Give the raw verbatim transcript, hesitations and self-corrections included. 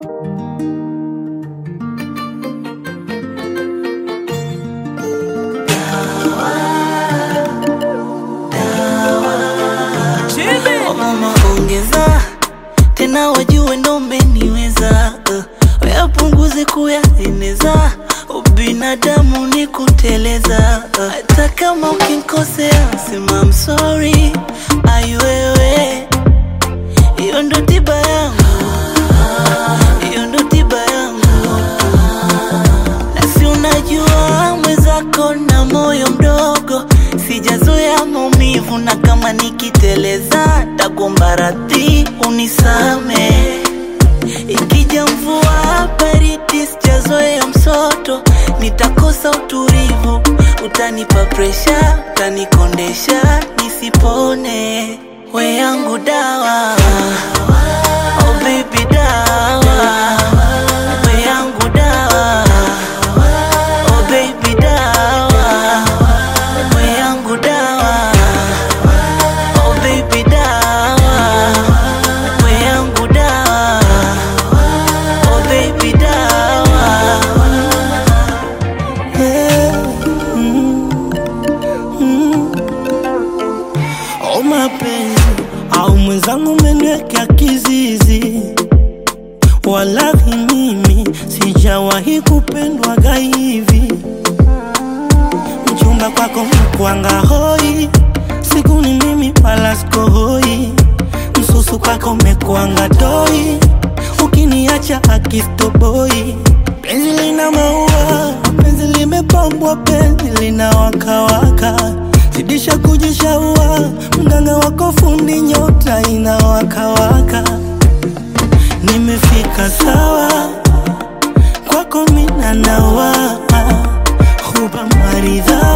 tena wajue ndo umeniweza, uh, wapunguze kuyaeneza, ubinadamu ni kuteleza, uh, hata kama ukinkosea sema I'm sorry, ai wewe, hiyo ndo tiba yangu, hiyo ndo tiba yangu, na si unajua mwezako na moyo mdogo, sijazoea maumivu na kama nikiteleza takuomba radhi unisame. Ikija mvua baridi sijazoea msoto, nitakosa utulivu, utanipa pressure, utanikondesha nisipone. We yangu dawa, oh baby dawa, we yangu dawa, oh baby dawa, we yangu dawa, oh baby dawa, we yangu dawa, oh baby dawa. Yeah. Mm. Mm. Oh mapenzi au mwenzangu umeniweka kizizi, wallahi mimi sijawahi kupendwa hivi. Mchumba kwako mkwanga hoi, siku ni mimi wala siko hoi, msusu kwako mekwanga doi, ukiniacha akistoboi. Penzi lina maua, penzi limepambwa, penzi lina waka waka, zidisha kujishaua, mganga wako fundi nyota inawaka waka. Nimefika sawa kwako mina nawa, huba maridha